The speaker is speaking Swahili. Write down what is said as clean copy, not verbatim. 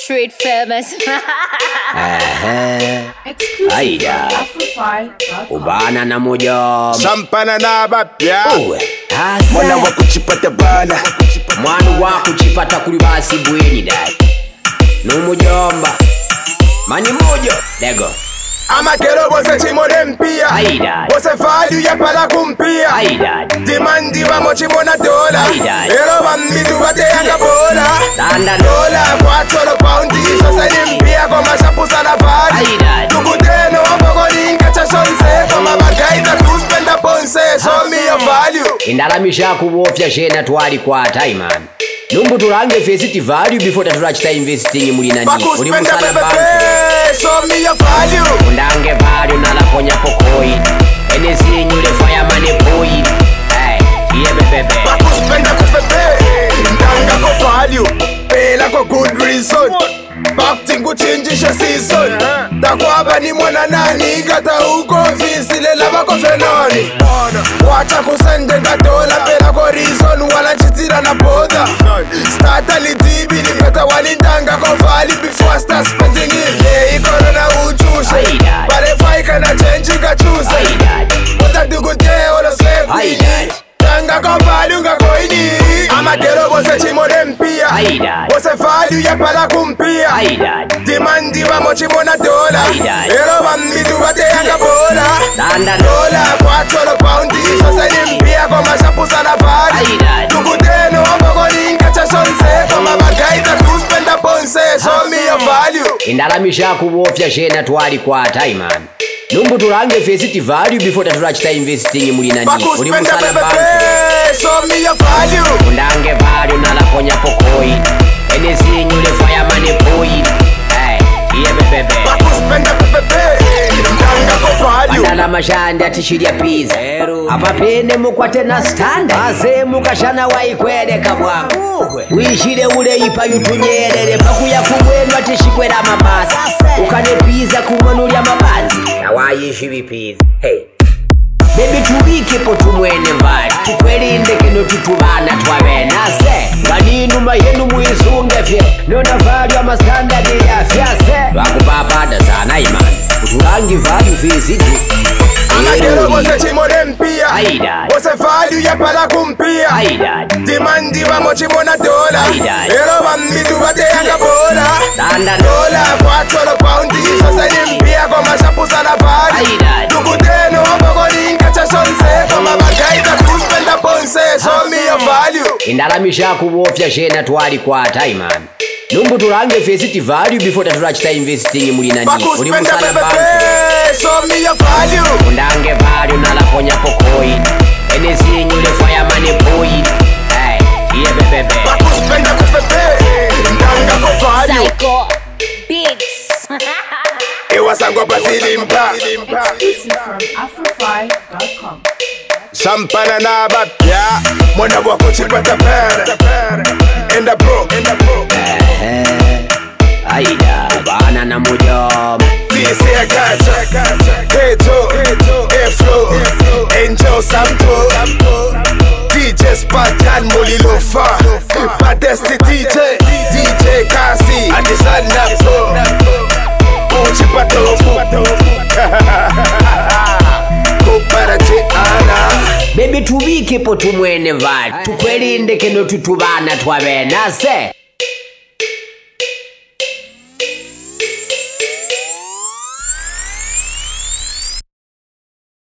Street famous. Aida ubana na moja Sampana na bapya mwana wa kuchipata bana mwana wa kuchipata kuli basi bweni dai numujomba mani moja lego amakero bose chimone mpia bose value ya pala kumpia demandi vamo chimona dola ero vamitu vate yanga bola dola kwatolo paundi soseni mpia koma shapusa na vali tukuteno wapoko linga cha shonse koma bagaita kuspenda ponse show me your value indalamisha kubofya shena twali kwa time man numbu tulange faceti value before tatulachita investing muli nani uli musala bantu show me your value undange value nalaponya pokoi anything you le fireman boy hey yeah bebe bakuspenda kupepe ndanga ko value pela ko good reason Bakting kuchinjisha season takwaba ni mwana nani gata uko visile lava ko fenoni wacha kusende gatola pela ko reason wala chitira na boda starta litibi ni peta walindanga ko vali before start spending it hey corona uchusha pale faika na change ka choose bota dugute ola slave tanga ko vali unga koini amadero bose chimone mpia bose value ya pala kumpia demandi vamo chimona dola ero vamitu vate yanga bola dola kwatolo paundi soseni mpia koma shapusa na vali tukuteno wapoko linga cha shonse koma bagaita kuspenda ponse show me your value indalamisha kubofya shena twali kwa time man numbu tulange faceti value before tatulachita investing muli nani uli musala bantu show me your value undange value nalaponya pokoi anything you le fireman boy hey yeah bebe bakuspenda pepepe ndanga ko value mandala mashanda tishiria pizza apa pene mukwate na stand aze mukashana waikwedeka bwangu wishire ule ipa yutunyerere pakuya kumwendwa tishikwera mabasa ukane pizza kumwanulya mabanzi na wayishi bipiza hey baby tuwike po tumwene mbali tukwelinde kino tutubana twabenase baninuma yenu muisunge fye nona value ama standard ya fyase wakupapata sana imani utulangi value fizidi amakero bose chimone mpia bose value ya pala kumpia demandi vamo chimona dola ero vamitu vate yanga bola dola kwatolo paundi soseni mpia koma shapusa na vali tukuteno wapoko linga cha shonse koma bagaita kuspenda ponse show me your value indalamisha kubofya shena twali kwa time man numbu tulange faceti value before tatulachita investing muli nani uli musala bantu show me your value undange value nalaponya pokoi anything you le fireman boy hey yeah bebe bakuspenda kupepe ndanga ko value Psycho Beats. ewasangwa pasilimpa From Afrofy.com. Sampana na bapya mwana wa kuchipata pere enda bro aida bana na moja Tise ya gacha Keto Eflo Angel Sampo DJ Spartan Molilofa Badesti DJ Kasi Adisana Pro Uchipata Kuparate ana baby tuwike po tumwene mbali tukwelinde kino tutubana twabenase